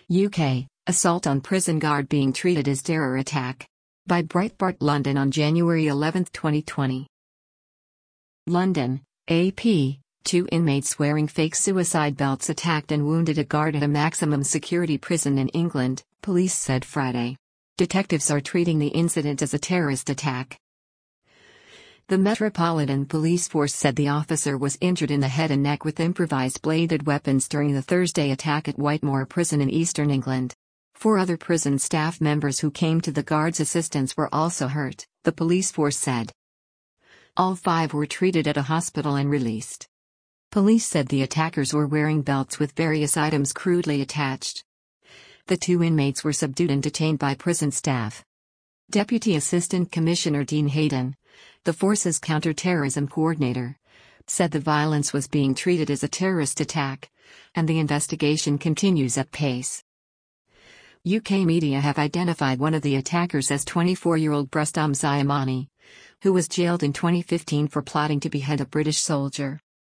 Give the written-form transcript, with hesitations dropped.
UK, assault on prison guard being treated as terror attack. By Breitbart London on January 11, 2020. London, AP, 2 inmates wearing fake suicide belts attacked and wounded a guard at a maximum security prison in England, police said Friday. Detectives are treating the incident as a terrorist attack. The Metropolitan Police Force said the officer was injured in the head and neck with improvised bladed weapons during the Thursday attack at Whitemoor Prison in eastern England. 4 other prison staff members who came to the guard's assistance were also hurt, the police force said. All 5 were treated at a hospital and released. Police said the attackers were wearing belts with various items crudely attached. The 2 inmates were subdued and detained by prison staff. Deputy Assistant Commissioner Dean Hayden, the force's counter-terrorism coordinator, said the violence was being treated as a terrorist attack, and the investigation continues at pace. UK media have identified one of the attackers as 24-year-old Rustam Zayamani, who was jailed in 2015 for plotting to behead a British soldier.